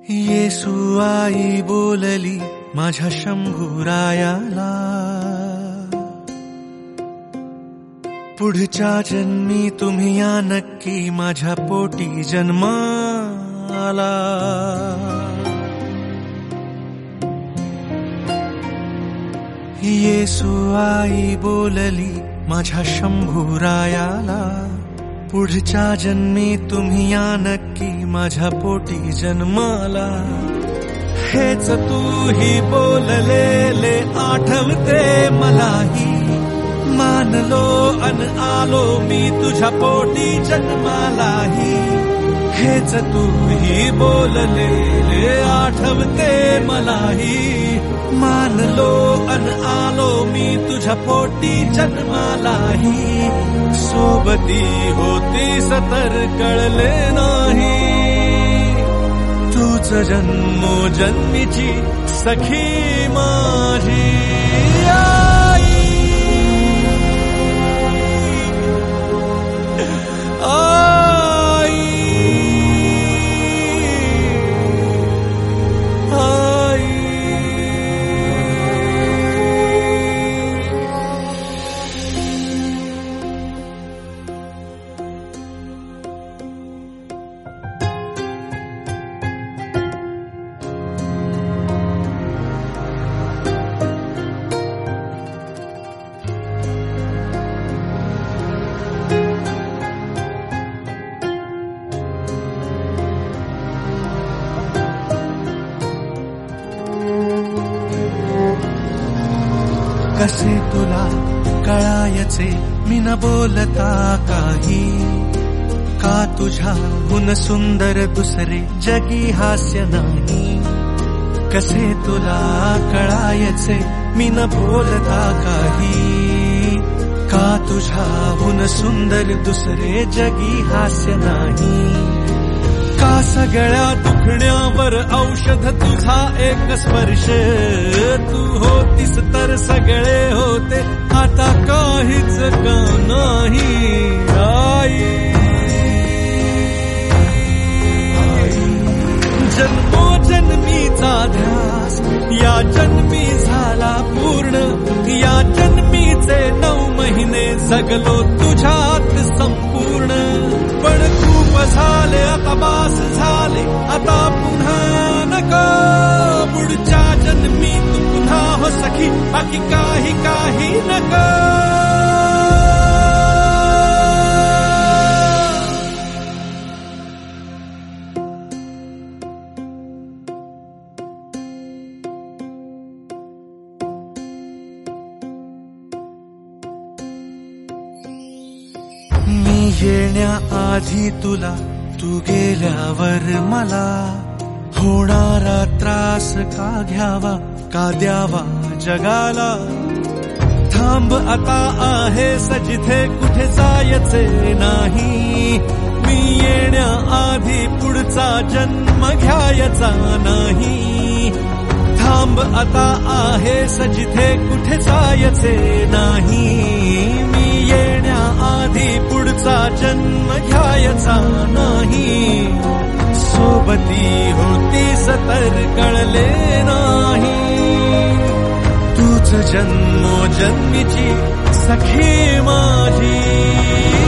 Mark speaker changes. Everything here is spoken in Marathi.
Speaker 1: येसू आई बोलली माझ्या शंभूरायाला, पुढच्या जन्मी तुम्ही या नक्की माझ्या पोटी जन्माला. येसू आई बोलली माझ्या शंभूरायाला, पुढच्या जन्मी तुम्ही या नक्की माझ्या पोटी जन्माला. हेच तूही बोललेले आठवते मलाही, मानलो अन आलो मी तुझ्या पोटी जन्मालाही. हेच तूही बोललेले आठवते मलाही, मानलो अन आलो मी तुझ्या पोटी जन्मालाही. सोबती होतीस तर कळले नाही, तूच जन्मोजन्मीची सखी माझी. कसे तुला कळायचे मी न बोलता काही, का तुझ्याहून सुंदर दुसरे जगी हास्य नाही. कसे तुला कळायचे मी न बोलता काही, का तुझ्याहून सुंदर दुसरे जगी हास्य नाही. का सगळ्या दुखण्यावर औषध तुझा एक स्पर्श, तू होतीस तर सगळे होते, आता काहीच का नाही. जन्मोजन्मीचा ध्यास या जन्मी झाला पूर्ण, या जन्मीचे 9 महिने जगलो तुझ्यात संपूर्ण. पण खूप झाले आता, बास झाले आता, पुन्हा नको. पुढच्या जन्मी तू पुन्हा हो सखी, बाकी काही काही नको. मी येण्याआधी तुला, तू गेल्यावर मला होणारा त्रास का घ्यावा, का द्यावा जगाला. थांब आता आहेस जिथे कुठे जायचे नाही, मी येण्याआधी पुढचा जन्म घ्यायचा नाही. थांब आता आहेस जिथे कुठे जायचे नाही, मी येण्याआधी पुढचा जन्म घ्यायचा नाही. सोबती होतीस तर कळले नाही, तूच जन्मोजन्मीची सखी माझी.